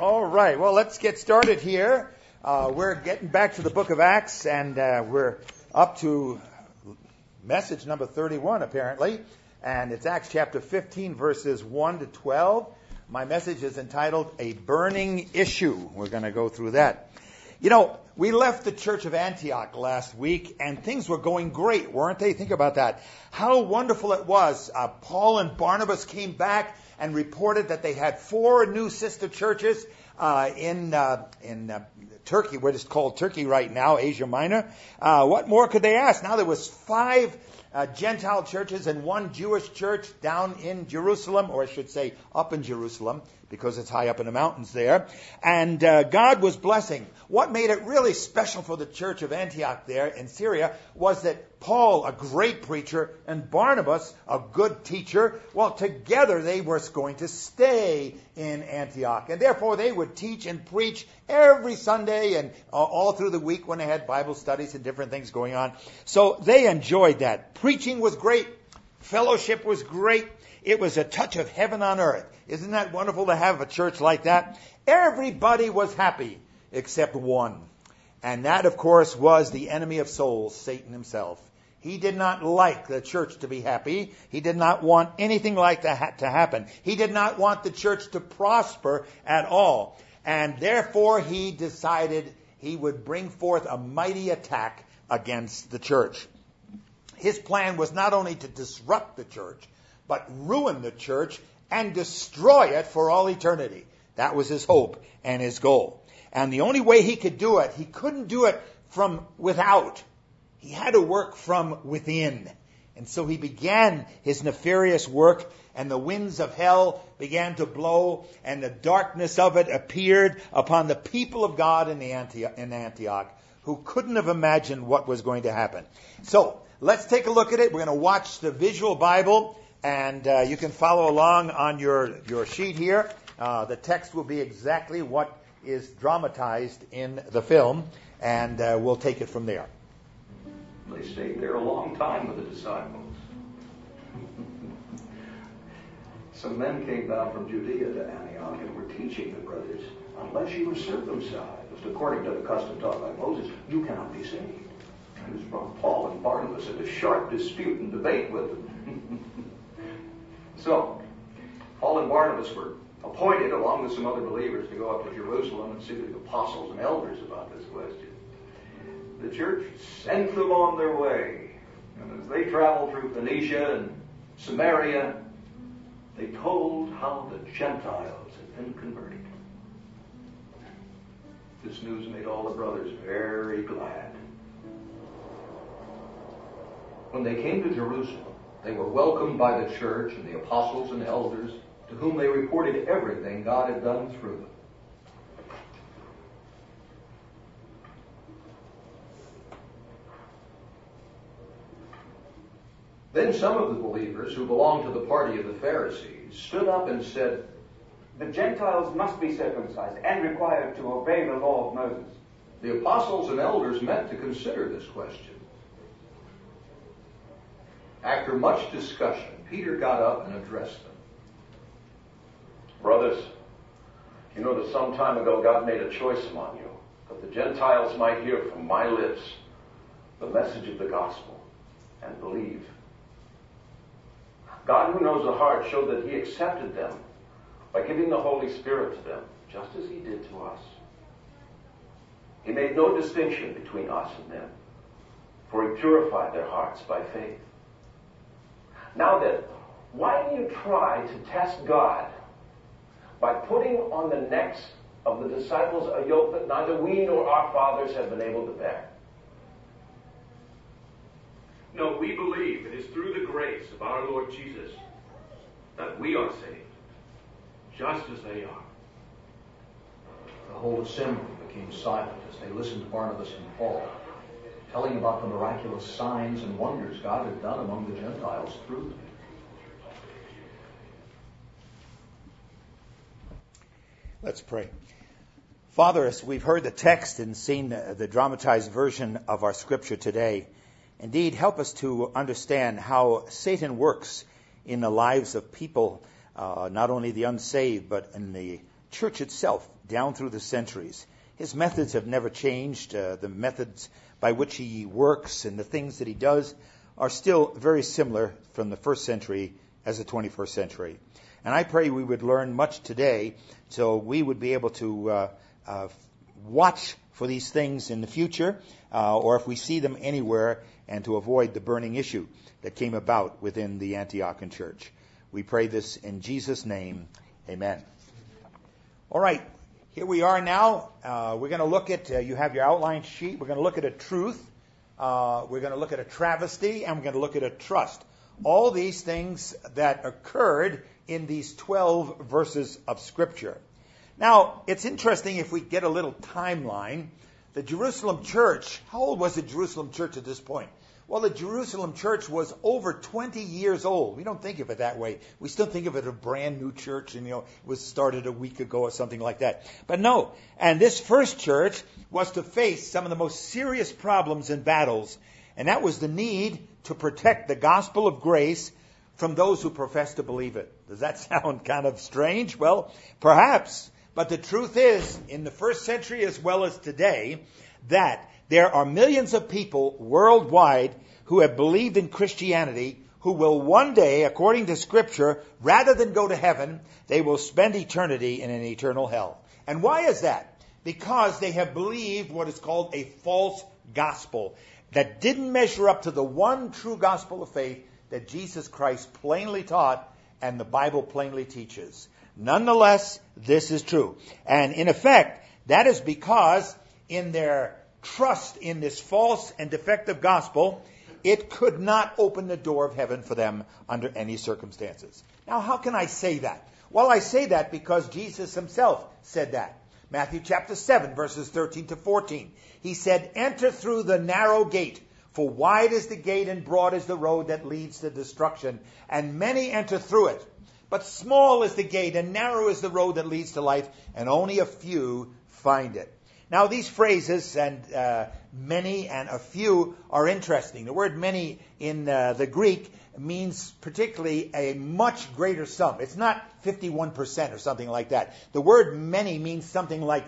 All right, well, let's get started here. We're getting back to the book of Acts, and we're up to message number 31, apparently. And it's Acts chapter 15, verses 1 to 12. My message is entitled, A Burning Issue. We're going to go through that. You know, we left the church of Antioch last week, and things were going great, weren't they? Think about that. How wonderful it was. Paul and Barnabas came back and reported that they had 4 new sister churches in Turkey. What is called Turkey right now, Asia Minor. What more could they ask? Now there was 5 Gentile churches and 1 Jewish church down in Jerusalem, or I should say up in Jerusalem, because it's high up in the mountains there. And God was blessing. What made it really special for the church of Antioch there in Syria was that Paul, a great preacher, and Barnabas, a good teacher, well, together they were going to stay in Antioch. And therefore they would teach and preach every Sunday and all through the week when they had Bible studies and different things going on. So they enjoyed that. Preaching was great. Fellowship was great. It was a touch of heaven on earth. Isn't that wonderful to have a church like that? Everybody was happy except one. And that, of course, was the enemy of souls, Satan himself. He did not like the church to be happy. He did not want anything like that to happen. He did not want the church to prosper at all. And therefore, he decided he would bring forth a mighty attack against the church. His plan was not only to disrupt the church, but ruin the church and destroy it for all eternity. That was his hope and his goal. And the only way he could do it, he couldn't do it from without. He had to work from within. And so he began his nefarious work, and the winds of hell began to blow, and the darkness of it appeared upon the people of God in Antioch, who couldn't have imagined what was going to happen. So let's take a look at it. We're going to watch the visual Bible, and you can follow along on your sheet here. The text will be exactly what is dramatized in the film, and we'll take it from there. They stayed there a long time with the disciples. Some men came down from Judea to Antioch and were teaching the brothers, unless you are circumcised, according to the custom taught by Moses, you cannot be saved. And this brought Paul and Barnabas into sharp dispute and debate with them. So, Paul and Barnabas were appointed, along with some other believers, to go up to Jerusalem and see the apostles and elders about this question. The church sent them on their way. And as they traveled through Phoenicia and Samaria, they told how the Gentiles had been converted. This news made all the brothers very glad. When they came to Jerusalem, they were welcomed by the church and the apostles and elders, to whom they reported everything God had done through them. Then some of the believers who belonged to the party of the Pharisees stood up and said, the Gentiles must be circumcised and required to obey the law of Moses. The apostles and elders met to consider this question. After much discussion, Peter got up and addressed them. Brothers, you know that some time ago God made a choice among you, that the Gentiles might hear from my lips the message of the gospel and believe. God, who knows the heart, showed that he accepted them by giving the Holy Spirit to them, just as he did to us. He made no distinction between us and them, for he purified their hearts by faith. Now then, why do you try to test God by putting on the necks of the disciples a yoke that neither we nor our fathers have been able to bear? No, we believe it is through the grace of our Lord Jesus that we are saved, just as they are. The whole assembly became silent as they listened to Barnabas and Paul, telling about the miraculous signs and wonders God had done among the Gentiles through them. Let's pray. Father, as we've heard the text and seen the dramatized version of our scripture today, indeed, help us to understand how Satan works in the lives of people, not only the unsaved, but in the church itself down through the centuries. His methods have never changed. The methods by which he works and the things that he does are still very similar from the first century as the 21st century. And I pray we would learn much today so we would be able to watch for these things in the future, or if we see them anywhere, and to avoid the burning issue that came about within the Antiochian church. We pray this in Jesus' name. Amen. All right. Here we are now. We're going to look at, you have your outline sheet. We're going to look at a truth. We're going to look at a travesty, and we're going to look at a trust. All these things that occurred in these 12 verses of Scripture. Now, it's interesting if we get a little timeline. The Jerusalem church, how old was the Jerusalem church at this point? Well, the Jerusalem church was over 20 years old. We don't think of it that way. We still think of it as a brand new church, and it was started a week ago or something like that. But no. And this first church was to face some of the most serious problems and battles, and that was the need to protect the gospel of grace from those who profess to believe it. Does that sound kind of strange? Well, perhaps. But the truth is, in the first century as well as today, that there are millions of people worldwide who have believed in Christianity who will one day, according to Scripture, rather than go to heaven, they will spend eternity in an eternal hell. And why is that? Because they have believed what is called a false gospel that didn't measure up to the one true gospel of faith that Jesus Christ plainly taught and the Bible plainly teaches. Nonetheless, this is true. And in effect, that is because in their trust in this false and defective gospel, it could not open the door of heaven for them under any circumstances. Now, how can I say that? Well, I say that because Jesus himself said that. Matthew chapter 7, verses 13 to 14. He said, "Enter through the narrow gate, for wide is the gate and broad is the road that leads to destruction, and many enter through it. But small is the gate and narrow is the road that leads to life, and only a few find it." Now, these phrases, and many and a few, are interesting. The word many in the Greek means particularly a much greater sum. It's not 51% or something like that. The word many means something like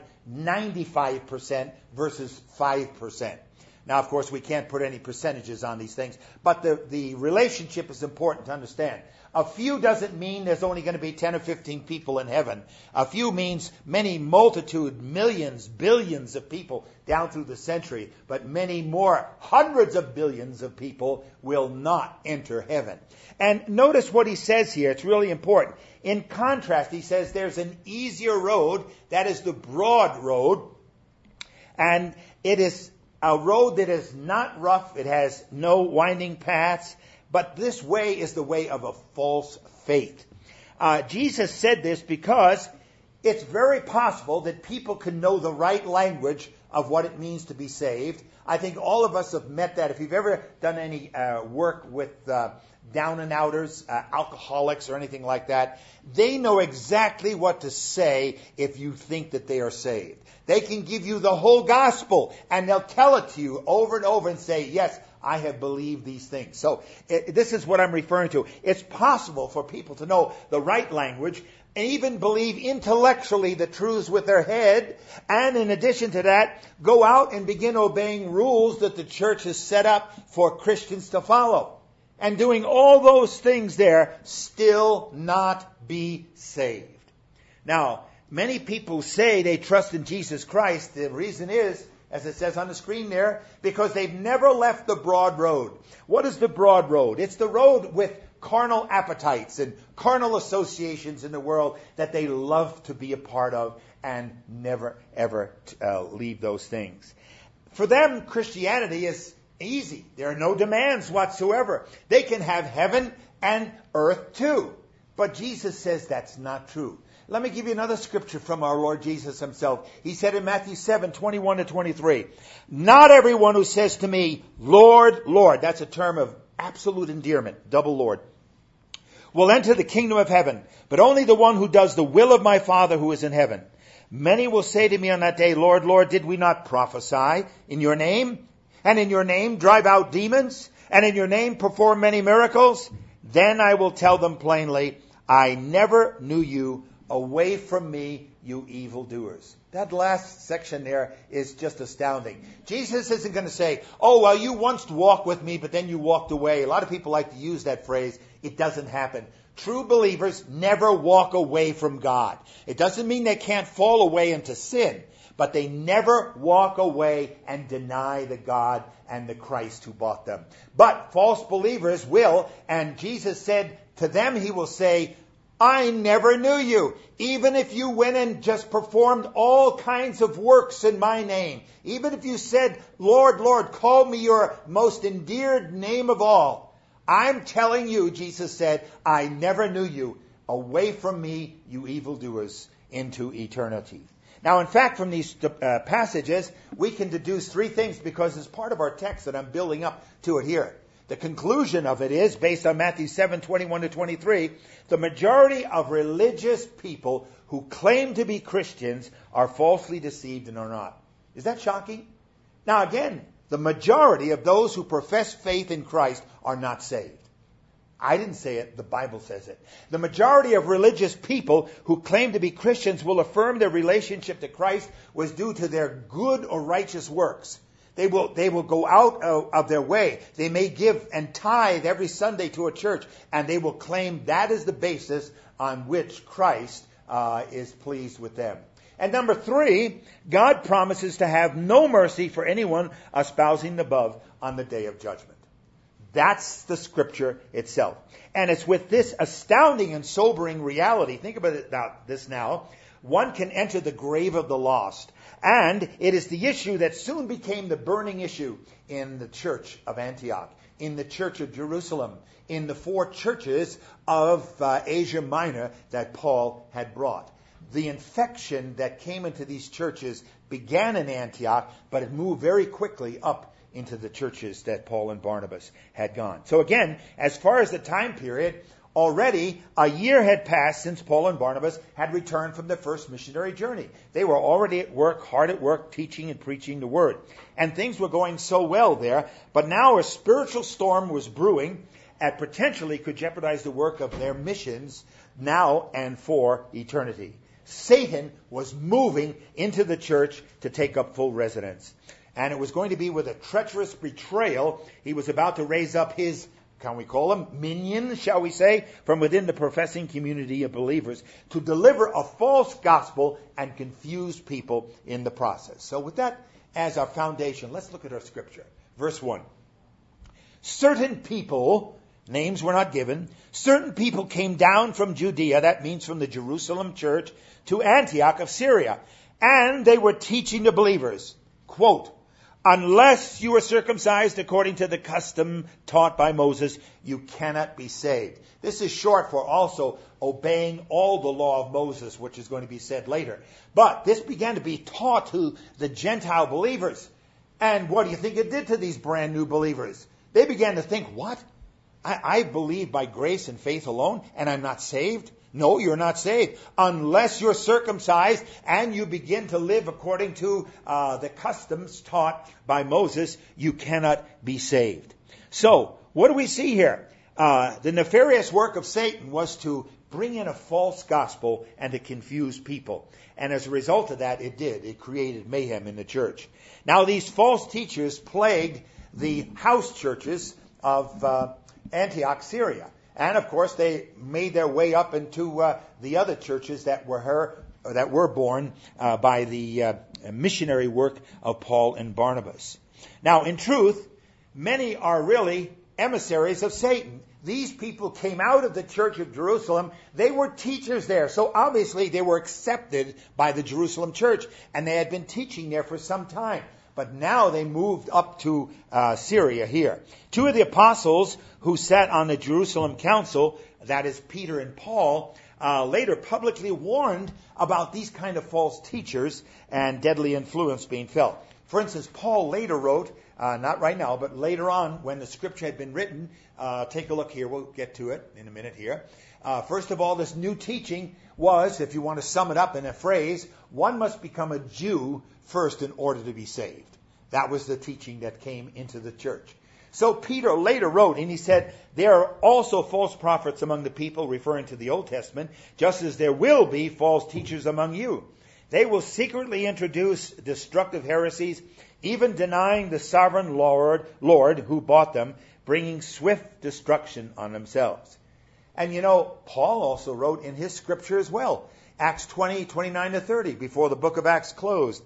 95% versus 5%. Now, of course, we can't put any percentages on these things, but the relationship is important to understand. A few doesn't mean there's only going to be 10 or 15 people in heaven. A few means many, multitude, millions, billions of people down through the century, but many more, hundreds of billions of people will not enter heaven. And notice what he says here. It's really important. In contrast, he says there's an easier road, that is the broad road, and it is a road that is not rough. It has no winding paths. But this way is the way of a false faith. Jesus said this because it's very possible that people can know the right language of what it means to be saved. I think all of us have met that. If you've ever done any work with down and outers, alcoholics or anything like that, they know exactly what to say if you think that they are saved. They can give you the whole gospel and they'll tell it to you over and over and say, yes, I have believed these things. So this is what I'm referring to. It's possible for people to know the right language and even believe intellectually the truths with their head, and in addition to that, go out and begin obeying rules that the church has set up for Christians to follow. And doing all those things there, still not be saved. Now, many people say they trust in Jesus Christ. The reason is, as it says on the screen there, because they've never left the broad road. What is the broad road? It's the road with carnal appetites and carnal associations in the world that they love to be a part of and never, ever leave those things. For them, Christianity is easy. There are no demands whatsoever. They can have heaven and earth too. But Jesus says that's not true. Let me give you another scripture from our Lord Jesus himself. He said in Matthew 7, 21 to 23, "Not everyone who says to me, 'Lord, Lord,'" that's a term of absolute endearment, double Lord, "will enter the kingdom of heaven, but only the one who does the will of my Father who is in heaven. Many will say to me on that day, 'Lord, Lord, did we not prophesy in your name? And in your name drive out demons? And in your name perform many miracles?' Then I will tell them plainly, 'I never knew you. away from me, you evildoers. That last section there is just astounding. Jesus isn't going to say, oh, well, you once walked with me, but then you walked away. A lot of people like to use that phrase. It doesn't happen. True believers never walk away from God. It doesn't mean they can't fall away into sin, but they never walk away and deny the God and the Christ who bought them. But false believers will, and Jesus said to them, he will say, I never knew you. Even if you went and just performed all kinds of works in my name, even if you said, Lord, Lord, call me your most endeared name of all, I'm telling you, Jesus said, I never knew you. Away from me, you evildoers, into eternity. Now, in fact, from these passages, we can deduce three things because it's part of our text that I'm building up to it here. The conclusion of it is, based on Matthew 7:21-23, the majority of religious people who claim to be Christians are falsely deceived and are not. Is that shocking? Now again, the majority of those who profess faith in Christ are not saved. I didn't say it, the Bible says it. The majority of religious people who claim to be Christians will affirm their relationship to Christ was due to their good or righteous works. They will go out of their way. They may give and tithe every Sunday to a church, and they will claim that is the basis on which Christ is pleased with them. And number three, God promises to have no mercy for anyone espousing the above on the day of judgment. That's the scripture itself. And it's with this astounding and sobering reality, think about this now, one can enter the grave of the lost. And it is the issue that soon became the burning issue in the church of Antioch, in the church of Jerusalem, in the 4 churches of Asia Minor that Paul had brought. The infection that came into these churches began in Antioch, but it moved very quickly up into the churches that Paul and Barnabas had gone. So again, as far as the time period, already a year had passed since Paul and Barnabas had returned from their first missionary journey. They were already at work, hard at work, teaching and preaching the word. And things were going so well there, but now a spiritual storm was brewing and potentially could jeopardize the work of their missions now and for eternity. Satan was moving into the church to take up full residence. And it was going to be with a treacherous betrayal. He was about to raise up his, can we call him, minion, shall we say, from within the professing community of believers to deliver a false gospel and confuse people in the process. So with that as our foundation, let's look at our scripture. Verse 1. Certain people, names were not given, certain people came down from Judea, that means from the Jerusalem church, to Antioch of Syria. And they were teaching the believers, quote, unless you are circumcised according to the custom taught by Moses, you cannot be saved. This is short for also obeying all the law of Moses, which is going to be said later. But this began to be taught to the Gentile believers. And what do you think it did to these brand new believers? They began to think, what? I believe by grace and faith alone, and I'm not saved? No, you're not saved unless you're circumcised and you begin to live according to the customs taught by Moses. You cannot be saved. So, what do we see here? The nefarious work of Satan was to bring in a false gospel and to confuse people. And as a result of that, it did. It created mayhem in the church. Now, these false teachers plagued the house churches of Antioch, Syria. And of course, they made their way up into the other churches that were born by the missionary work of Paul and Barnabas. Now, in truth, many are really emissaries of Satan. These people came out of the church of Jerusalem. They were teachers there. So obviously, they were accepted by the Jerusalem church. And they had been teaching there for some time. But now they moved up to Syria here. 2 of the apostles who sat on the Jerusalem council, that is Peter and Paul, later publicly warned about these kind of false teachers and deadly influence being felt. For instance, Paul later wrote, not right now, but later on when the scripture had been written, take a look here, we'll get to it in a minute here. First of all, this new teaching was, if you want to sum it up in a phrase, one must become a Jew first in order to be saved. That was the teaching that came into the church. So Peter later wrote, and he said, there are also false prophets among the people, referring to the Old Testament, just as there will be false teachers among you. They will secretly introduce destructive heresies, even denying the sovereign Lord who bought them, bringing swift destruction on themselves. And Paul also wrote in his scripture as well, Acts 20, 29 to 30, before the book of Acts closed.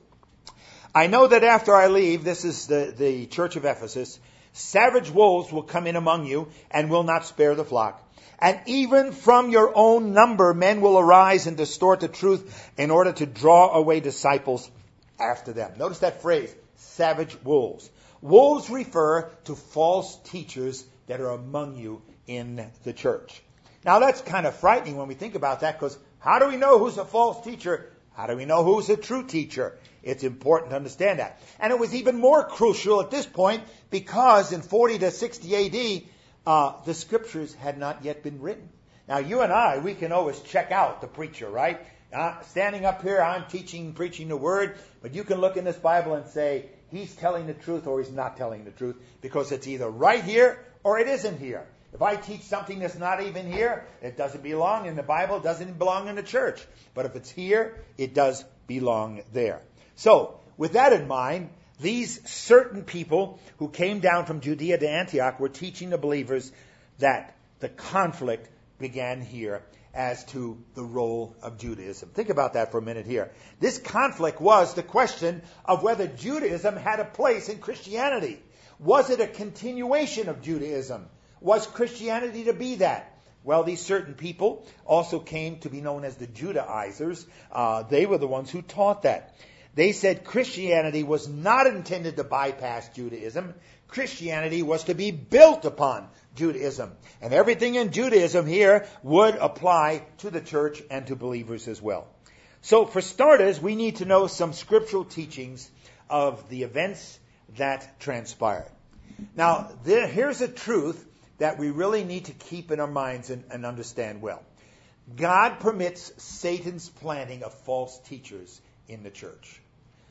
I know that after I leave, this is the church of Ephesus, savage wolves will come in among you and will not spare the flock. And even from your own number, men will arise and distort the truth in order to draw away disciples after them. Notice that phrase, savage wolves. Wolves refer to false teachers that are among you in the church. Now that's kind of frightening when we think about that, because how do we know who's a false teacher? How do we know who's a true teacher? It's important to understand that. And it was even more crucial at this point because in 40 to 60 AD, the scriptures had not yet been written. Now you and I, we can always check out the preacher, right? Standing up here, I'm preaching the word, but you can look in this Bible and say, he's telling the truth or he's not telling the truth, because it's either right here or it isn't here. If I teach something that's not even here, it doesn't belong in the Bible, it doesn't belong in the church. But if it's here, it does belong there. So, with that in mind, these certain people who came down from Judea to Antioch were teaching the believers that the conflict began here as to the role of Judaism. Think about that for a minute here. This conflict was the question of whether Judaism had a place in Christianity. Was it a continuation of Judaism? Was Christianity to be that? Well, these certain people also came to be known as the Judaizers. They were the ones who taught that. They said Christianity was not intended to bypass Judaism. Christianity was to be built upon Judaism. And everything in Judaism here would apply to the church and to believers as well. So for starters, we need to know some scriptural teachings of the events that transpired. Now, here's a truth that we really need to keep in our minds and understand well. God permits Satan's planting of false teachers in the church.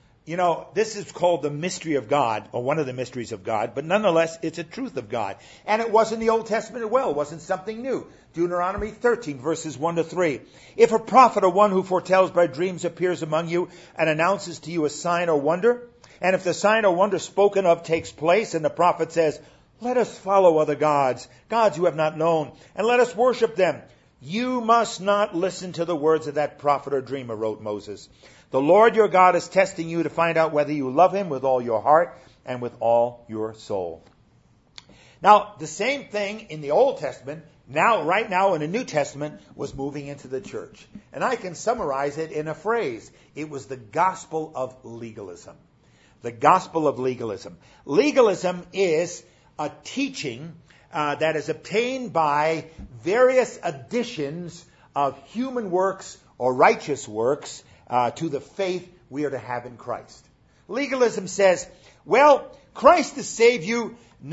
This is called the mystery of God, or one of the mysteries of God, but nonetheless, it's a truth of God. And it was in the Old Testament as well. It wasn't something new. Deuteronomy 13, verses 1 to 3. If a prophet or one who foretells by dreams appears among you and announces to you a sign or wonder, and if the sign or wonder spoken of takes place, and the prophet says, let us follow other gods you have not known, and let us worship them, you must not listen to the words of that prophet or dreamer, wrote Moses. The Lord your God is testing you to find out whether you love him with all your heart and with all your soul. Now, the same thing in the Old Testament, right now in the New Testament, was moving into the church. And I can summarize it in a phrase. It was the gospel of legalism. The gospel of legalism. Legalism is a teaching that is obtained by various additions of human works or righteous works to the faith we are to have in Christ. Legalism says, well, Christ has saved you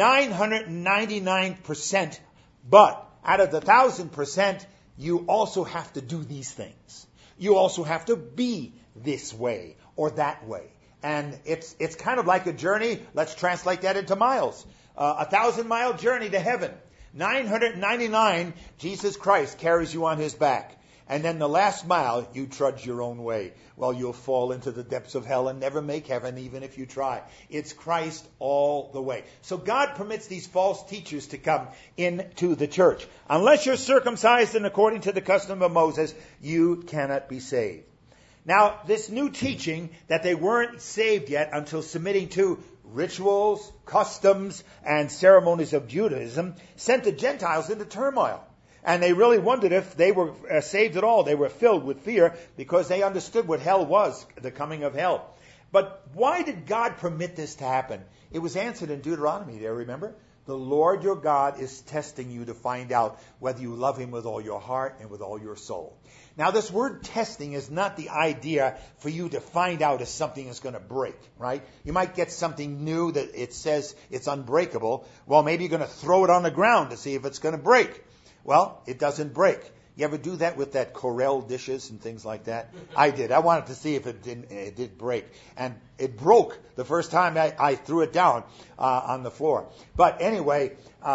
999%, but out of the 1,000%, you also have to do these things. You also have to be this way or that way. And it's kind of like a journey. Let's translate that into miles. 1,000-mile journey to heaven. 999, Jesus Christ carries you on his back. And then the last mile, you trudge your own way. Well, you'll fall into the depths of hell and never make heaven, even if you try. It's Christ all the way. So God permits these false teachers to come into the church. Unless you're circumcised and according to the custom of Moses, you cannot be saved. Now, this new teaching that they weren't saved yet until submitting to rituals, customs, and ceremonies of Judaism sent the Gentiles into turmoil. And they really wondered if they were saved at all. They were filled with fear because they understood what hell was, the coming of hell. But why did God permit this to happen? It was answered in Deuteronomy there, remember? The Lord your God is testing you to find out whether you love him with all your heart and with all your soul. Now, this word testing is not the idea for you to find out if something is going to break, right? You might get something new that it says it's unbreakable. Well, maybe you're going to throw it on the ground to see if it's going to break. Well, it doesn't break. You ever do that with that Corelle dishes and things like that? I did. I wanted to see if it did break. And it broke the first time I threw it down on the floor. But anyway,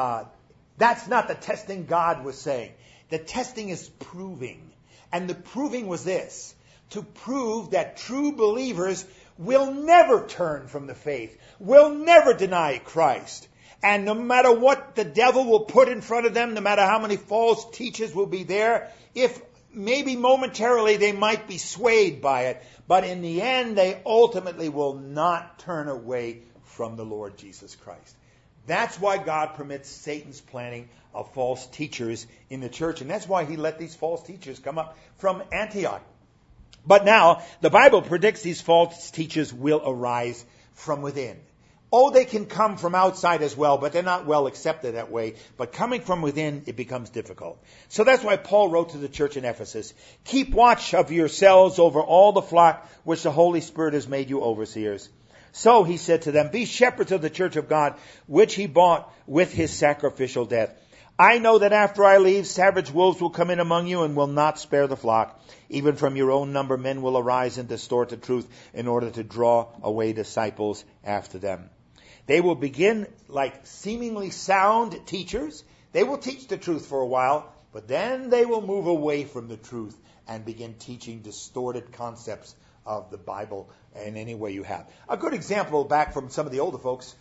that's not the testing God was saying. The testing is proving. And the proving was this: to prove that true believers will never turn from the faith, will never deny Christ. And no matter what the devil will put in front of them, no matter how many false teachers will be there, if maybe momentarily they might be swayed by it, but in the end they ultimately will not turn away from the Lord Jesus Christ. That's why God permits Satan's planting of false teachers in the church, and that's why he let these false teachers come up from Antioch. But now, the Bible predicts these false teachers will arise from within. Oh, they can come from outside as well, but they're not well accepted that way. But coming from within, it becomes difficult. So that's why Paul wrote to the church in Ephesus, "Keep watch of yourselves over all the flock which the Holy Spirit has made you overseers." So he said to them, "Be shepherds of the church of God, which he bought with his sacrificial death. I know that after I leave, savage wolves will come in among you and will not spare the flock. Even from your own number, men will arise and distort the truth in order to draw away disciples after them. They will begin like seemingly sound teachers. They will teach the truth for a while, but then they will move away from the truth and begin teaching distorted concepts of the Bible in any way you have." A good example back from some of the older folks,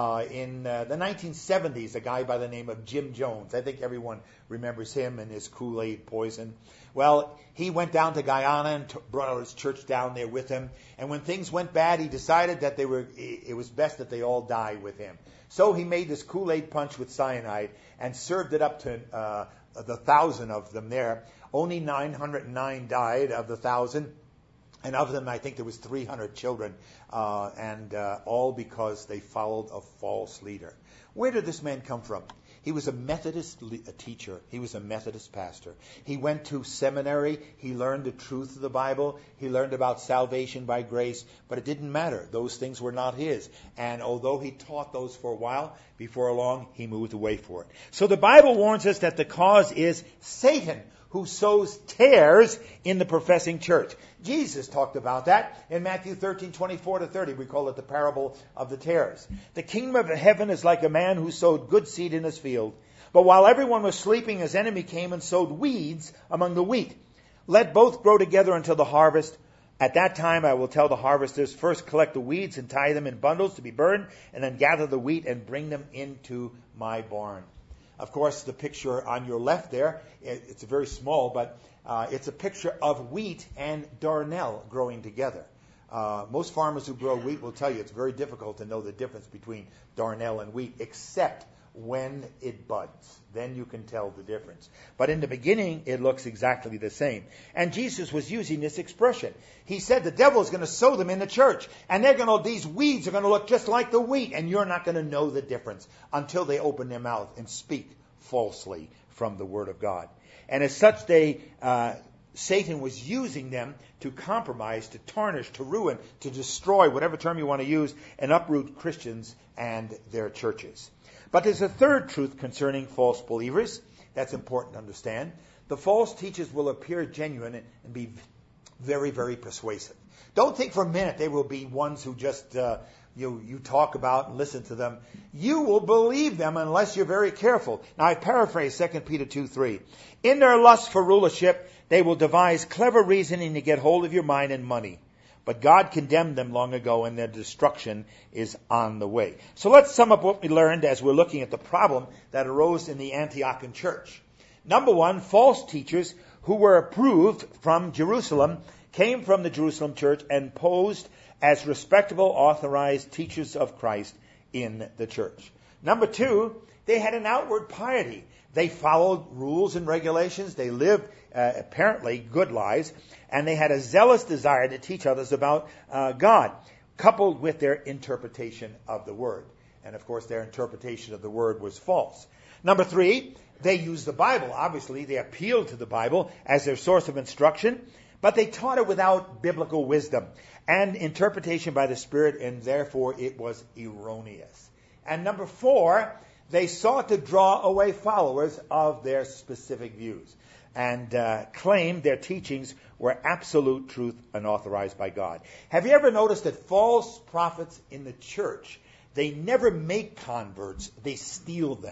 in the 1970s, a guy by the name of Jim Jones. I think everyone remembers him and his Kool-Aid poison. Well, he went down to Guyana and brought his church down there with him. And when things went bad, he decided that it was best that they all die with him. So he made this Kool-Aid punch with cyanide and served it up to the 1,000 of them there. Only 909 died of the 1,000. And of them, I think there was 300 children, and all because they followed a false leader. Where did this man come from? He was a Methodist teacher. He was a Methodist pastor. He went to seminary. He learned the truth of the Bible. He learned about salvation by grace, but it didn't matter. Those things were not his. And although he taught those for a while, before long, he moved away for it. So the Bible warns us that the cause is Satan, who sows tares in the professing church. Jesus talked about that in Matthew 13:24-30. We call it the parable of the tares. "The kingdom of heaven is like a man who sowed good seed in his field. But while everyone was sleeping, his enemy came and sowed weeds among the wheat. Let both grow together until the harvest. At that time I will tell the harvesters, first collect the weeds and tie them in bundles to be burned, and then gather the wheat and bring them into my barn." Of course, the picture on your left there, it's very small, but it's a picture of wheat and darnel growing together. Most farmers who grow wheat will tell you it's very difficult to know the difference between darnel and wheat, except when it buds. Then you can tell the difference. But in the beginning, it looks exactly the same. And Jesus was using this expression. He said the devil is going to sow them in the church, and these weeds are going to look just like the wheat, and you're not going to know the difference until they open their mouth and speak falsely from the Word of God. And as such, Satan was using them to compromise, to tarnish, to ruin, to destroy, whatever term you want to use, and uproot Christians and their churches. But there's a third truth concerning false believers that's important to understand. The false teachers will appear genuine and be very, very persuasive. Don't think for a minute they will be ones who just you talk about and listen to them. You will believe them unless you're very careful. Now I paraphrase 2 Peter 2:3. "In their lust for rulership, they will devise clever reasoning to get hold of your mind and money. But God condemned them long ago, and their destruction is on the way." So let's sum up what we learned as we're looking at the problem that arose in the Antiochian church. Number one, false teachers who were approved from Jerusalem came from the Jerusalem church and posed as respectable, authorized teachers of Christ in the church. Number two, they had an outward piety. They followed rules and regulations. They lived apparently good lives, and they had a zealous desire to teach others about God, coupled with their interpretation of the Word. And of course, their interpretation of the Word was false. Number three, they used the Bible. Obviously, they appealed to the Bible as their source of instruction, but they taught it without biblical wisdom and interpretation by the Spirit, and therefore it was erroneous. And number four, they sought to draw away followers of their specific views. and claimed their teachings were absolute truth and authorized by God. Have you ever noticed that false prophets in the church, they never make converts, they steal them?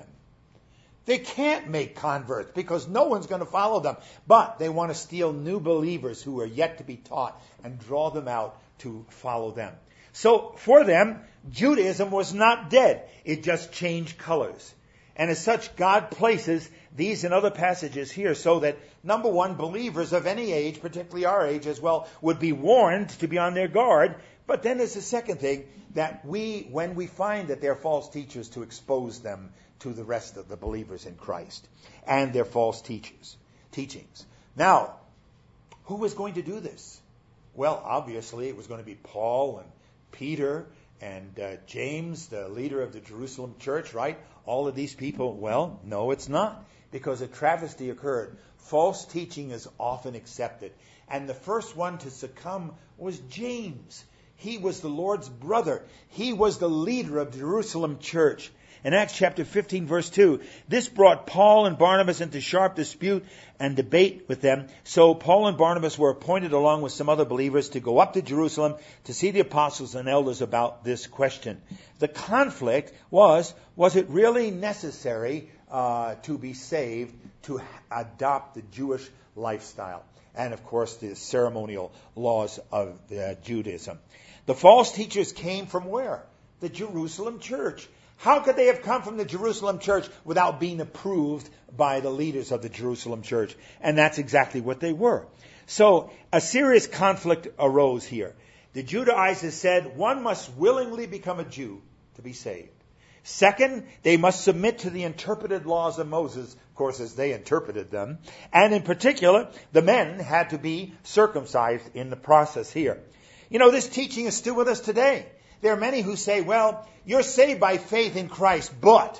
They can't make converts because no one's going to follow them. But they want to steal new believers who are yet to be taught and draw them out to follow them. So for them, Judaism was not dead. It just changed colors. And as such, God places these and other passages here so that, number one, believers of any age, particularly our age as well, would be warned to be on their guard. But then there's the second thing, that when we find that they're false teachers, to expose them to the rest of the believers in Christ and their false teachings. Now, who was going to do this? Well, obviously it was going to be Paul and Peter and James, the leader of the Jerusalem church, right? All of these people. Well, no, it's not, because a travesty occurred. False teaching is often accepted. And the first one to succumb was James. He was the Lord's brother. He was the leader of the Jerusalem church. In Acts chapter 15, verse 2, this brought Paul and Barnabas into sharp dispute and debate with them. So Paul and Barnabas were appointed along with some other believers to go up to Jerusalem to see the apostles and elders about this question. The conflict was it really necessary to be saved, to adopt the Jewish lifestyle? And of course the ceremonial laws of Judaism. The false teachers came from where? The Jerusalem church. How could they have come from the Jerusalem church without being approved by the leaders of the Jerusalem church? And that's exactly what they were. So a serious conflict arose here. The Judaizers said one must willingly become a Jew to be saved. Second, they must submit to the interpreted laws of Moses, of course, as they interpreted them. And in particular, the men had to be circumcised in the process here. You know, this teaching is still with us today. There are many who say, well, you're saved by faith in Christ, but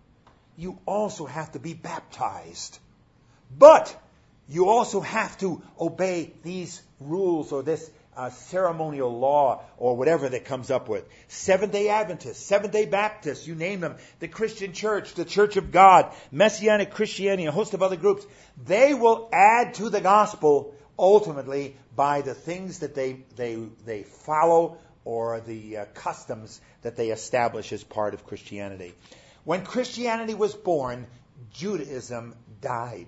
you also have to be baptized. But you also have to obey these rules or this ceremonial law or whatever that comes up with. Seventh-day Adventists, Seventh-day Baptists, you name them, the Christian Church, the Church of God, Messianic Christianity, a host of other groups. They will add to the gospel ultimately by the things that they follow or the customs that they establish as part of Christianity. When Christianity was born, Judaism died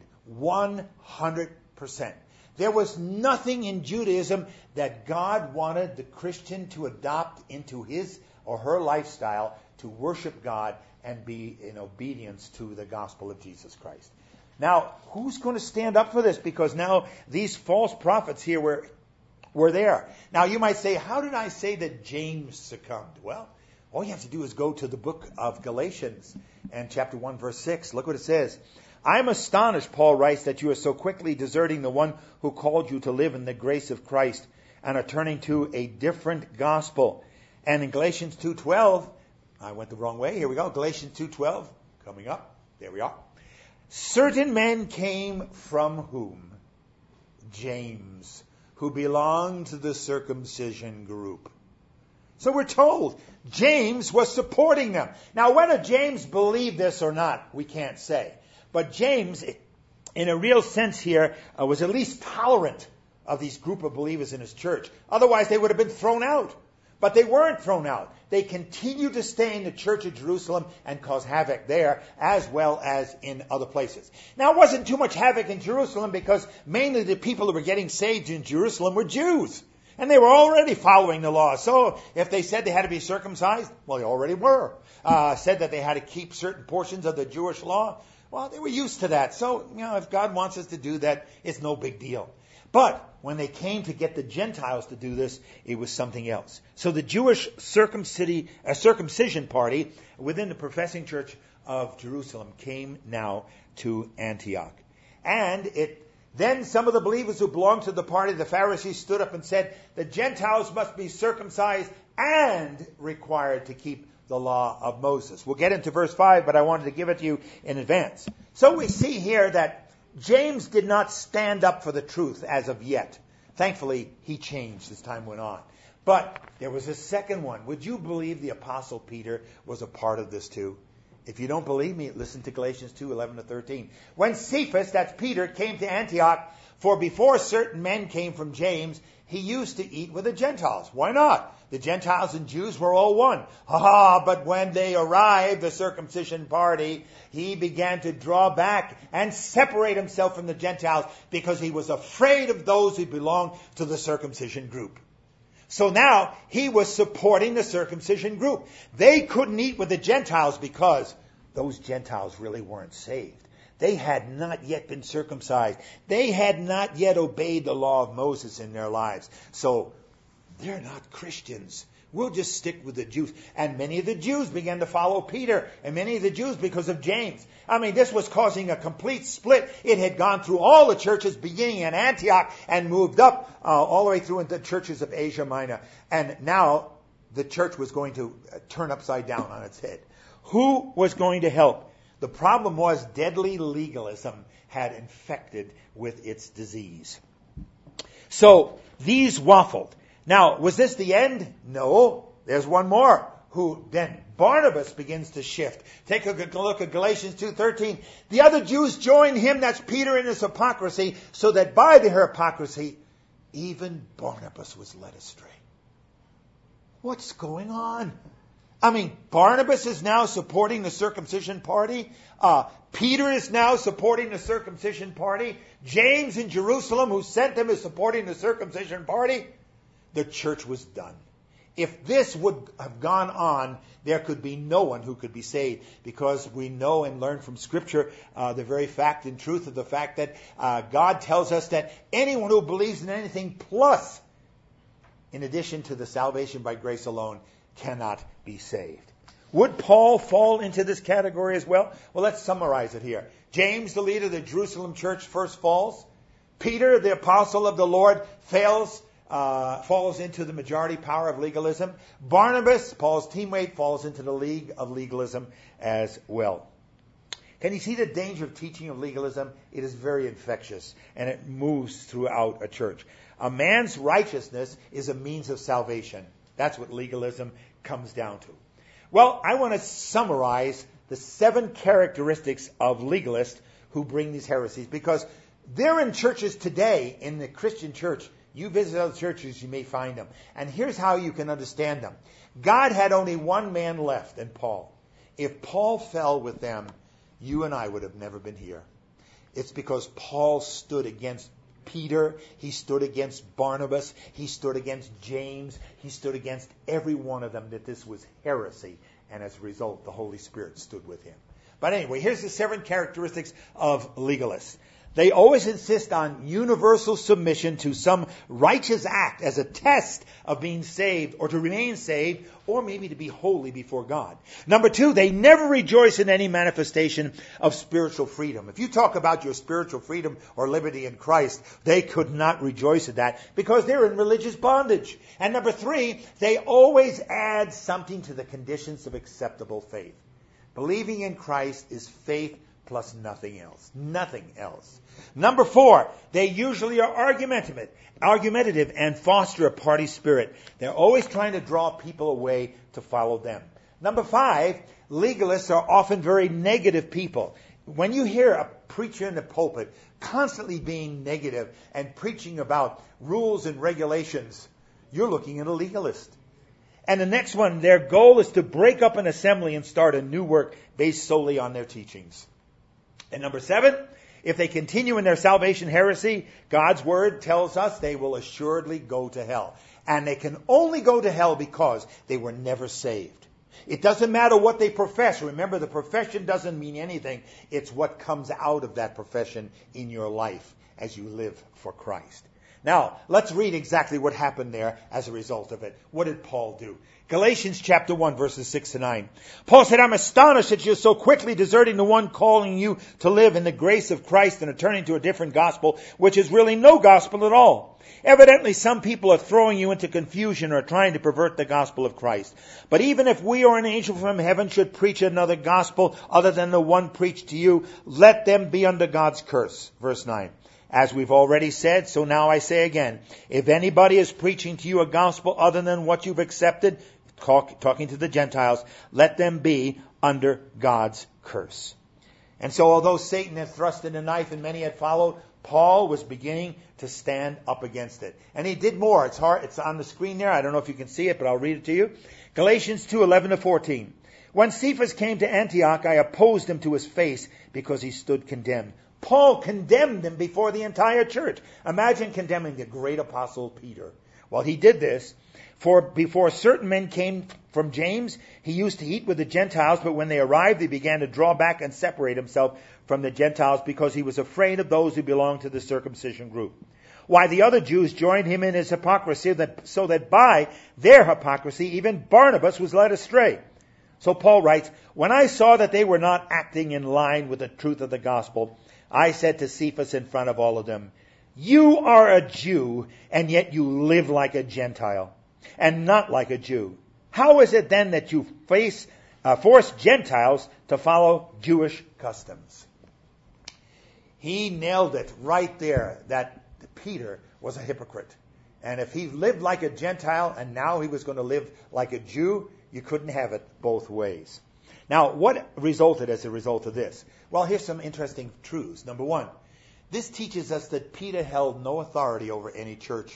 100%. There was nothing in Judaism that God wanted the Christian to adopt into his or her lifestyle to worship God and be in obedience to the gospel of Jesus Christ. Now, who's going to stand up for this? Because now these false prophets here were there. Now you might say, how did I say that James succumbed? Well, all you have to do is go to the book of Galatians and chapter 1 verse 6. Look what it says. I am astonished, Paul writes, that you are so quickly deserting the one who called you to live in the grace of Christ and are turning to a different gospel. And in Galatians 2:12, I went the wrong way. Here we go. Galatians 2:12, coming up. There we are. Certain men came from whom? James, who belonged to the circumcision group. So we're told James was supporting them. Now, whether James believed this or not, we can't say. But James, in a real sense here, was at least tolerant of these group of believers in his church. Otherwise, they would have been thrown out. But they weren't thrown out. They continued to stay in the church of Jerusalem and cause havoc there, as well as in other places. Now, it wasn't too much havoc in Jerusalem because mainly the people who were getting saved in Jerusalem were Jews. And they were already following the law. So if they said they had to be circumcised, well, they already were. Said that they had to keep certain portions of the Jewish law, well, they were used to that. So, if God wants us to do that, it's no big deal. But when they came to get the Gentiles to do this, it was something else. So the Jewish circumcision party within the professing church of Jerusalem came now to Antioch. And then some of the believers who belonged to the party, the Pharisees, stood up and said, the Gentiles must be circumcised and required to keep the law of Moses. We'll get into verse 5, but I wanted to give it to you in advance. So we see here that James did not stand up for the truth as of yet. Thankfully, he changed as time went on. But there was a second one. Would you believe the Apostle Peter was a part of this too? If you don't believe me, listen to Galatians 2:11-13. When Cephas, that's Peter, came to Antioch, for before certain men came from James, he used to eat with the Gentiles. Why not? The Gentiles and Jews were all one. But when they arrived, the circumcision party, he began to draw back and separate himself from the Gentiles because he was afraid of those who belonged to the circumcision group. So now he was supporting the circumcision group. They couldn't eat with the Gentiles because those Gentiles really weren't saved. They had not yet been circumcised. They had not yet obeyed the law of Moses in their lives. So they're not Christians. We'll just stick with the Jews. And many of the Jews began to follow Peter, and many of the Jews because of James. I mean, this was causing a complete split. It had gone through all the churches beginning in Antioch and moved up all the way through into the churches of Asia Minor. And now the church was going to turn upside down on its head. Who was going to help? The problem was deadly legalism had infected with its disease. So these waffled. Now, was this the end? No. There's one more. Who then? Barnabas begins to shift. Take a look at Galatians 2:13. The other Jews joined him, that's Peter, in his hypocrisy, so that by their hypocrisy, even Barnabas was led astray. What's going on? I mean, Barnabas is now supporting the circumcision party. Peter is now supporting the circumcision party. James in Jerusalem, who sent them, is supporting the circumcision party. The church was done. If this would have gone on, there could be no one who could be saved, because we know and learn from Scripture the very fact and truth of the fact that God tells us that anyone who believes in anything plus, in addition to the salvation by grace alone, cannot be saved. Would Paul fall into this category as well? Well, let's summarize it here. James, the leader of the Jerusalem church, first falls. Peter, the apostle of the Lord, falls into the majority power of legalism. Barnabas, Paul's teammate, falls into the league of legalism as well. Can you see the danger of teaching of legalism? It is very infectious, and it moves throughout a church. A man's righteousness is a means of salvation. That's what legalism comes down to. Well, I want to summarize the 7 characteristics of legalists who bring these heresies, because they're in churches today, in the Christian church. You visit other churches, you may find them. And here's how you can understand them. God had only one man left, and Paul. If Paul fell with them, you and I would have never been here. It's because Paul stood against Peter, he stood against Barnabas, he stood against James, he stood against every one of them, that this was heresy, and as a result, the Holy Spirit stood with him. But anyway, here's the 7 characteristics of legalists. They always insist on universal submission to some righteous act as a test of being saved, or to remain saved, or maybe to be holy before God. Number 2, they never rejoice in any manifestation of spiritual freedom. If you talk about your spiritual freedom or liberty in Christ, they could not rejoice in that because they're in religious bondage. And number 3, they always add something to the conditions of acceptable faith. Believing in Christ is faith plus nothing else. Nothing else. Number 4, they usually are argumentative and foster a party spirit. They're always trying to draw people away to follow them. Number 5, legalists are often very negative people. When you hear a preacher in the pulpit constantly being negative and preaching about rules and regulations, you're looking at a legalist. And the next one, their goal is to break up an assembly and start a new work based solely on their teachings. And number 7, if they continue in their salvation heresy, God's word tells us they will assuredly go to hell. And they can only go to hell because they were never saved. It doesn't matter what they profess. Remember, the profession doesn't mean anything. It's what comes out of that profession in your life as you live for Christ. Now, let's read exactly what happened there as a result of it. What did Paul do? Galatians chapter 1, verses 6 to 9. Paul said, I'm astonished that you're so quickly deserting the one calling you to live in the grace of Christ and are turning to a different gospel, which is really no gospel at all. Evidently, some people are throwing you into confusion or are trying to pervert the gospel of Christ. But even if we or an angel from heaven should preach another gospel other than the one preached to you, let them be under God's curse. Verse 9. As we've already said, so now I say again, if anybody is preaching to you a gospel other than what you've accepted, talking to the Gentiles, let them be under God's curse. And so although Satan had thrust in a knife and many had followed, Paul was beginning to stand up against it. And he did more. It's on the screen there. I don't know if you can see it, but I'll read it to you. Galatians 2:11-14. When Cephas came to Antioch, I opposed him to his face because he stood condemned. Paul condemned him before the entire church. Imagine condemning the great apostle Peter. Well, he did this. For before certain men came from James, he used to eat with the Gentiles, but when they arrived, he began to draw back and separate himself from the Gentiles because he was afraid of those who belonged to the circumcision group. Why, the other Jews joined him in his hypocrisy, so that by their hypocrisy, even Barnabas was led astray. So Paul writes, when I saw that they were not acting in line with the truth of the gospel, I said to Cephas in front of all of them, you are a Jew, and yet you live like a Gentile, and not like a Jew. How is it then that you force Gentiles to follow Jewish customs? He nailed it right there that Peter was a hypocrite. And if he lived like a Gentile and now he was going to live like a Jew, you couldn't have it both ways. Now, what resulted as a result of this? Well, here's some interesting truths. Number one, this teaches us that Peter held no authority over any church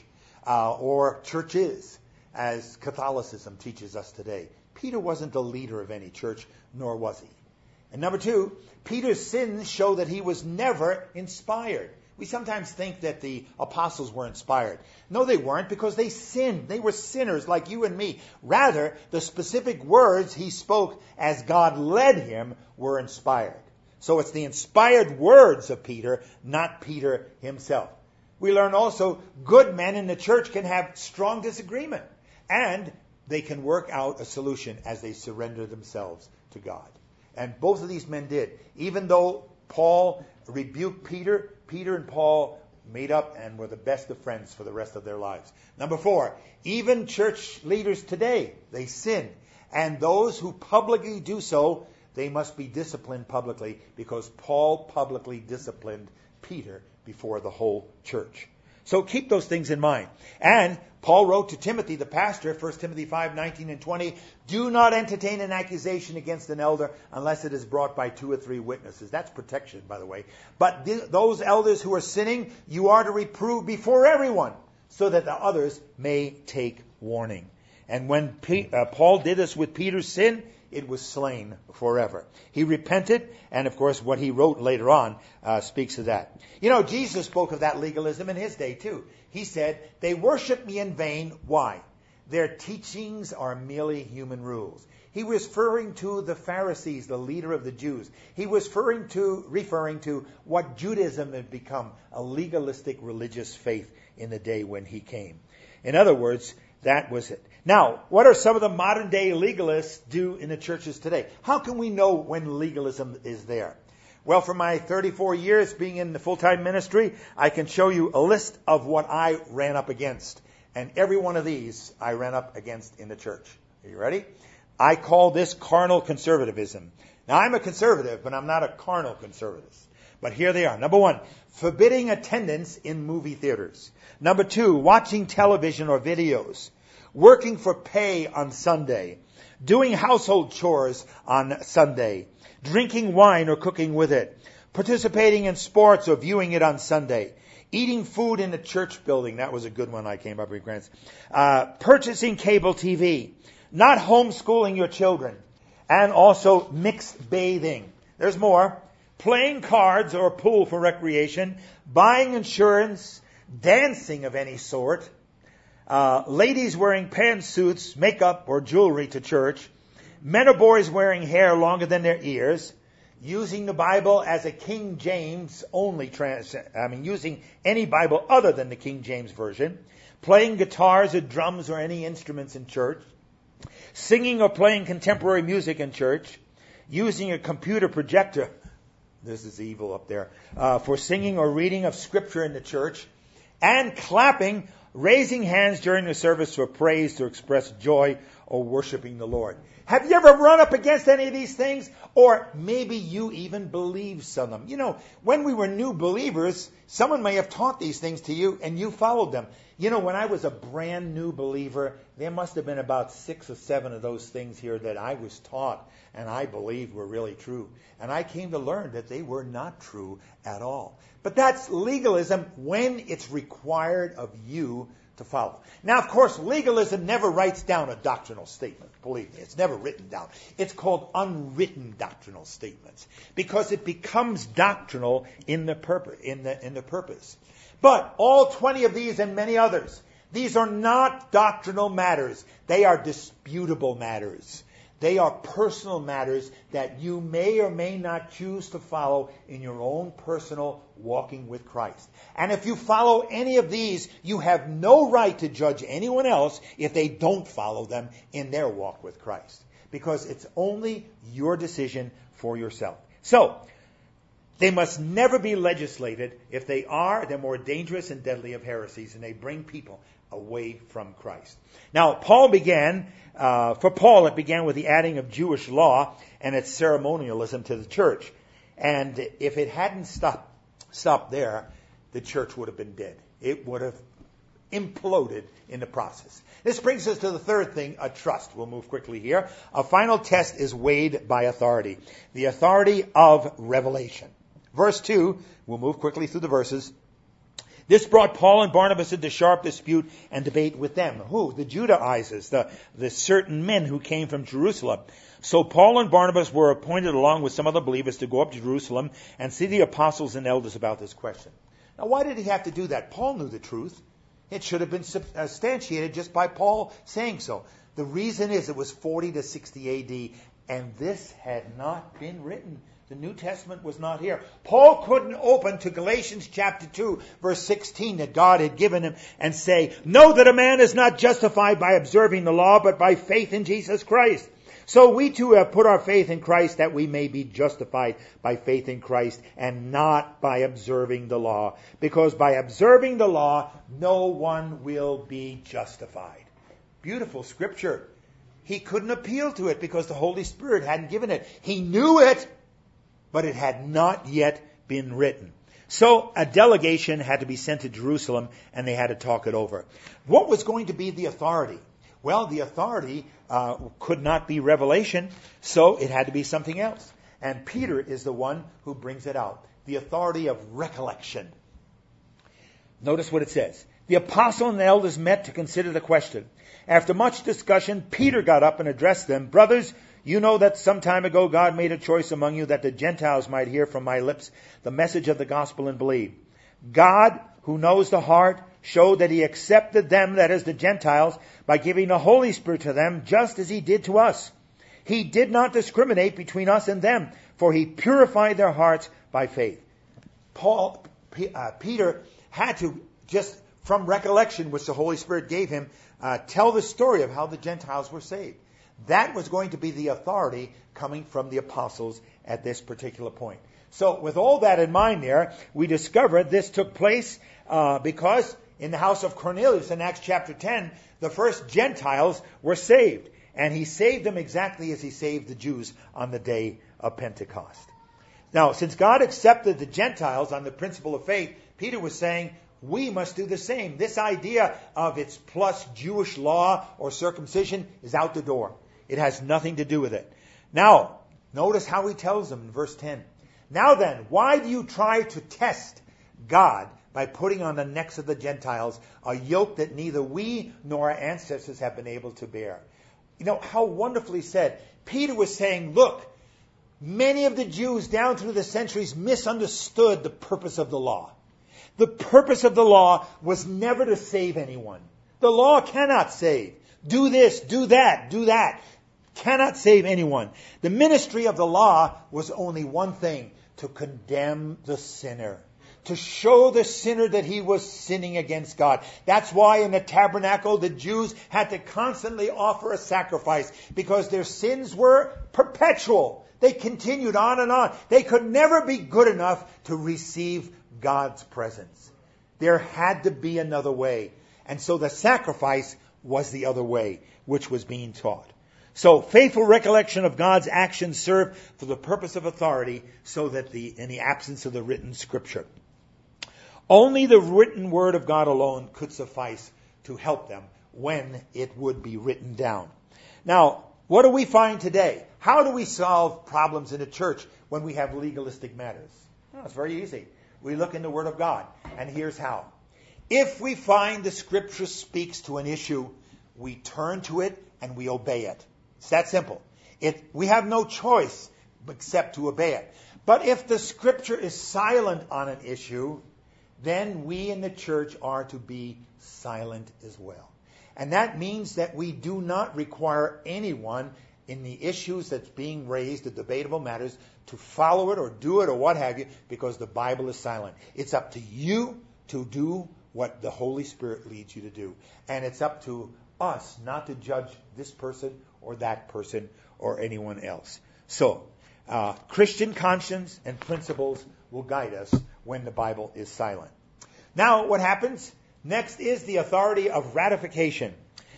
or churches, as Catholicism teaches us today. Peter wasn't the leader of any church, nor was he. And number two, Peter's sins show that he was never inspired. We sometimes think that the apostles were inspired. No, they weren't, because they sinned. They were sinners like you and me. Rather, the specific words he spoke as God led him were inspired. So it's the inspired words of Peter, not Peter himself. We learn also good men in the church can have strong disagreement, and they can work out a solution as they surrender themselves to God. And both of these men did. Even though Paul rebuked Peter, Peter and Paul made up and were the best of friends for the rest of their lives. Number four, even church leaders today, they sin. And those who publicly do so, they must be disciplined publicly, because Paul publicly disciplined Peter before the whole church. So keep those things in mind. And Paul wrote to Timothy, the pastor, 1 Timothy 5:19 and 20, do not entertain an accusation against an elder unless it is brought by 2 or 3 witnesses. That's protection, by the way. But those elders who are sinning, you are to reprove before everyone, so that the others may take warning. And when Paul did this with Peter's sin, it was slain forever. He repented, and of course what he wrote later on speaks of that. You know, Jesus spoke of that legalism in his day too. He said, they worship me in vain. Why? Their teachings are merely human rules. He was referring to the Pharisees, the leader of the Jews. He was referring to what Judaism had become, a legalistic religious faith in the day when he came. In other words, that was it. Now, what are some of the modern day legalists do in the churches today? How can we know when legalism is there? Well, for my 34 years being in the full-time ministry, I can show you a list of what I ran up against. And every one of these I ran up against in the church. Are you ready? I call this carnal conservatism. Now, I'm a conservative, but I'm not a carnal conservative. But here they are. Number one, forbidding attendance in movie theaters. Number two, watching television or videos. Working for pay on Sunday. Doing household chores on Sunday. Drinking wine or cooking with it. Participating in sports or viewing it on Sunday. Eating food in a church building. That was a good one I came up with, Grants. Purchasing cable TV. Not homeschooling your children. And also mixed bathing. There's more. Playing cards or pool for recreation. Buying insurance. Dancing of any sort. Ladies wearing pantsuits, makeup, or jewelry to church. Men or boys wearing hair longer than their ears. Using the Bible as a King James only using any Bible other than the King James Version. Playing guitars or drums or any instruments in church. Singing or playing contemporary music in church. Using a computer projector. This is evil up there. For singing or reading of scripture in the church. And clapping, raising hands during the service for praise to express joy or worshiping the Lord. Have you ever run up against any of these things? Or maybe you even believe some of them. You know, when we were new believers, someone may have taught these things to you and you followed them. You know, when I was a brand new believer, there must have been about 6 or 7 of those things here that I was taught and I believed were really true. And I came to learn that they were not true at all. But that's legalism when it's required of you to follow. Now, of course, legalism never writes down a doctrinal statement. Believe me, it's never written down. It's called unwritten doctrinal statements because it becomes doctrinal in the purpose. But all 20 of these and many others, these are not doctrinal matters. They are disputable matters. They are personal matters that you may or may not choose to follow in your own personal walking with Christ. And if you follow any of these, you have no right to judge anyone else if they don't follow them in their walk with Christ. Because it's only your decision for yourself. So, they must never be legislated. If they are, they're more dangerous and deadly of heresies, and they bring people away from Christ. Now, for Paul, it began with the adding of Jewish law and its ceremonialism to the church. And if it hadn't stopped there, the church would have been dead. It would have imploded in the process. This brings us to the third thing, a trust. We'll move quickly here. A final test is weighed by authority. The authority of revelation. Verse 2, we'll move quickly through the verses. This brought Paul and Barnabas into sharp dispute and debate with them. Who? The Judaizers, the certain men who came from Jerusalem. So Paul and Barnabas were appointed along with some other believers to go up to Jerusalem and see the apostles and elders about this question. Now, why did he have to do that? Paul knew the truth. It should have been substantiated just by Paul saying so. The reason is it was 40 to 60 A.D., and this had not been written. The New Testament was not here. Paul couldn't open to Galatians chapter 2, verse 16 that God had given him and say, "Know that a man is not justified by observing the law, but by faith in Jesus Christ. So we too have put our faith in Christ that we may be justified by faith in Christ and not by observing the law. Because by observing the law, no one will be justified." Beautiful scripture. He couldn't appeal to it because the Holy Spirit hadn't given it. He knew it, but it had not yet been written. So a delegation had to be sent to Jerusalem, and they had to talk it over. What was going to be the authority? Well, the authority could not be revelation, so it had to be something else. And Peter is the one who brings it out. The authority of recollection. Notice what it says. The apostle and the elders met to consider the question. After much discussion, Peter got up and addressed them. "Brothers, you know that some time ago God made a choice among you that the Gentiles might hear from my lips the message of the gospel and believe. God, who knows the heart, showed that he accepted them, that is the Gentiles, by giving the Holy Spirit to them, just as he did to us. He did not discriminate between us and them, for he purified their hearts by faith." Peter had to, just from recollection, which the Holy Spirit gave him, tell the story of how the Gentiles were saved. That was going to be the authority coming from the apostles at this particular point. So with all that in mind there, we discover this took place because in the house of Cornelius in Acts chapter 10, the first Gentiles were saved. And he saved them exactly as he saved the Jews on the day of Pentecost. Now, since God accepted the Gentiles on the principle of faith, Peter was saying, we must do the same. This idea of it's plus Jewish law or circumcision is out the door. It has nothing to do with it. Now, notice how he tells them in verse 10. "Now then, why do you try to test God by putting on the necks of the Gentiles a yoke that neither we nor our ancestors have been able to bear?" You know, how wonderfully said. Peter was saying, look, many of the Jews down through the centuries misunderstood the purpose of the law. The purpose of the law was never to save anyone. The law cannot save. Do this, do that, do that. Cannot save anyone. The ministry of the law was only one thing, to condemn the sinner. To show the sinner that he was sinning against God. That's why in the tabernacle the Jews had to constantly offer a sacrifice, because their sins were perpetual. They continued on and on. They could never be good enough to receive God's presence. There had to be another way. And so the sacrifice was the other way, which was being taught. So faithful recollection of God's actions served for the purpose of authority, so that in the absence of the written scripture. Only the written word of God alone could suffice to help them when it would be written down. Now, what do we find today? How do we solve problems in the church when we have legalistic matters? Well, it's very easy. We look in the Word of God, and here's how. If we find the Scripture speaks to an issue, we turn to it and we obey it. It's that simple. We have no choice except to obey it. But if the Scripture is silent on an issue, then we in the church are to be silent as well. And that means that we do not require anyone in the issues that's being raised, the debatable matters, to follow it or do it or what have you, because the Bible is silent. It's up to you to do what the Holy Spirit leads you to do. And it's up to us not to judge this person or that person or anyone else. So, Christian conscience and principles will guide us when the Bible is silent. Now, what happens? Next is the authority of ratification.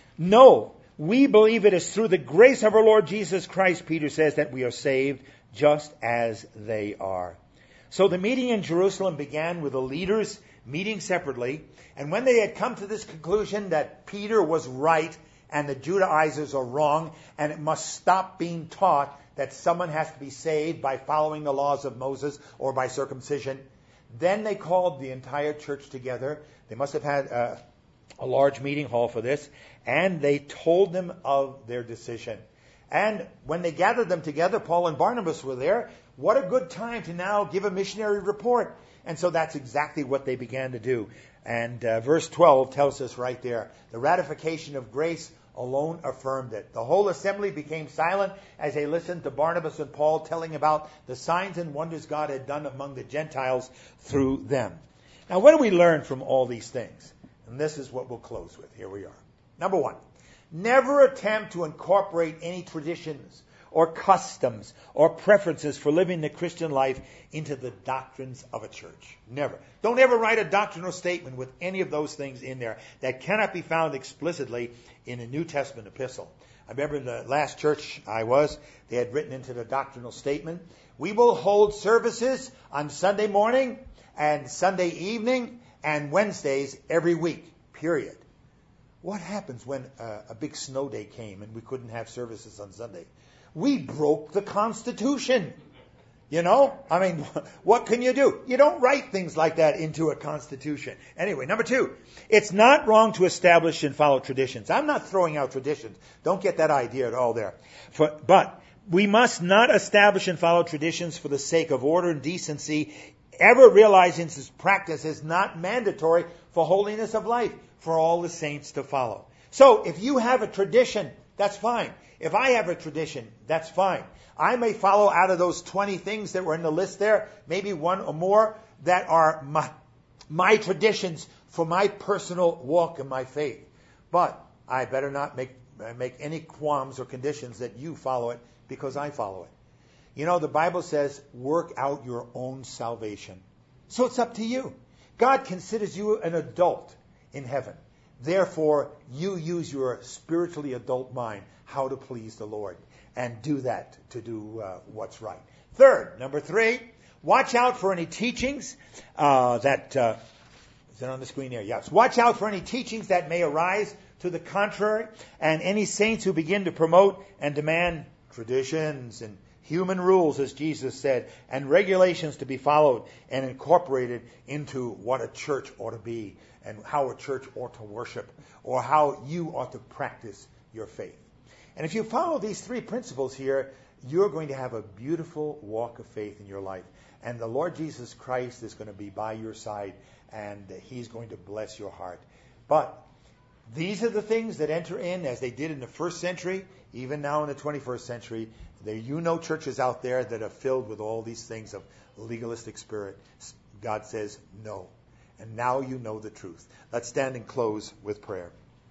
No, we believe it is through the grace of our Lord Jesus Christ, Peter says, that we are saved just as they are. So the meeting in Jerusalem began with the leaders meeting separately, and when they had come to this conclusion that Peter was right and the Judaizers are wrong, and it must stop being taught that someone has to be saved by following the laws of Moses or by circumcision, then they called the entire church together. They must have had a large meeting hall for this, and they told them of their decision. And when they gathered them together, Paul and Barnabas were there. What a good time to now give a missionary report. And so that's exactly what they began to do. And verse 12 tells us right there, the ratification of grace alone affirmed it. The whole assembly became silent as they listened to Barnabas and Paul telling about the signs and wonders God had done among the Gentiles through them. Now, what do we learn from all these things? And this is what we'll close with. Here we are. Number one, never attempt to incorporate any traditions or customs or preferences for living the Christian life into the doctrines of a church. Never. Don't ever write a doctrinal statement with any of those things in there that cannot be found explicitly in a New Testament epistle. I remember in the last church I was, they had written into the doctrinal statement, we will hold services on Sunday morning and Sunday evening and Wednesdays every week, period. What happens when a big snow day came and we couldn't have services on Sunday? We broke the Constitution. You know? I mean, what can you do? You don't write things like that into a Constitution. Anyway, number two, it's not wrong to establish and follow traditions. I'm not throwing out traditions. Don't get that idea at all there. But we must not establish and follow traditions for the sake of order and decency, ever realizing this practice is not mandatory for holiness of life for all the saints to follow. So if you have a tradition, that's fine. If I have a tradition, that's fine. I may follow out of those 20 things that were in the list there, maybe one or more that are my traditions for my personal walk in my faith. But I better not make any qualms or conditions that you follow it because I follow it. You know, the Bible says, work out your own salvation. So it's up to you. God considers you an adult in heaven. Therefore, you use your spiritually adult mind how to please the Lord and do that to do what's right. Third, number three, watch out for any teachings is it on the screen there? Yes. Watch out for any teachings that may arise to the contrary, and any saints who begin to promote and demand traditions and human rules, as Jesus said, and regulations to be followed and incorporated into what a church ought to be and how a church ought to worship or how you ought to practice your faith. And if you follow these three principles here, you're going to have a beautiful walk of faith in your life. And the Lord Jesus Christ is going to be by your side, and He's going to bless your heart. But these are the things that enter in as they did in the first century, even now in the 21st century. There churches out there that are filled with all these things of legalistic spirit. God says no. And now you know the truth. Let's stand and close with prayer.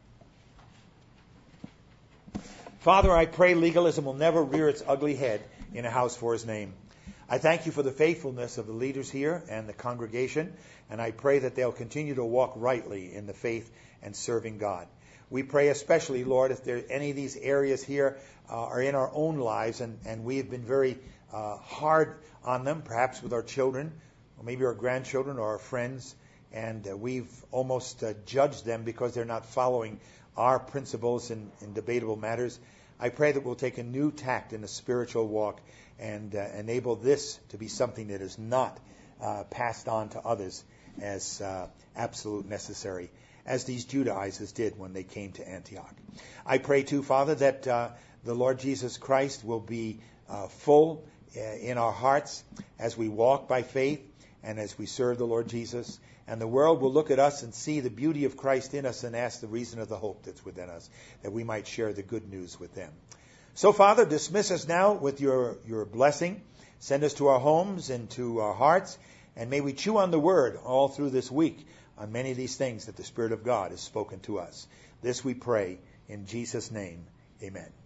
Father, I pray legalism will never rear its ugly head in a house for His name. I thank You for the faithfulness of the leaders here and the congregation, and I pray that they'll continue to walk rightly in the faith and serving God. We pray especially, Lord, if there any of these areas here are in our own lives and we have been very hard on them, perhaps with our children, or maybe our grandchildren or our friends, and we've almost judged them because they're not following our principles in debatable matters. I pray that we'll take a new tact in the spiritual walk and enable this to be something that is not passed on to others as absolute necessary, as these Judaizers did when they came to Antioch. I pray too, Father, that the Lord Jesus Christ will be full in our hearts as we walk by faith and as we serve the Lord Jesus. And the world will look at us and see the beauty of Christ in us and ask the reason of the hope that's within us, that we might share the good news with them. So, Father, dismiss us now with your blessing. Send us to our homes and to our hearts, and may we chew on the word all through this week on many of these things that the Spirit of God has spoken to us. This we pray in Jesus' name. Amen.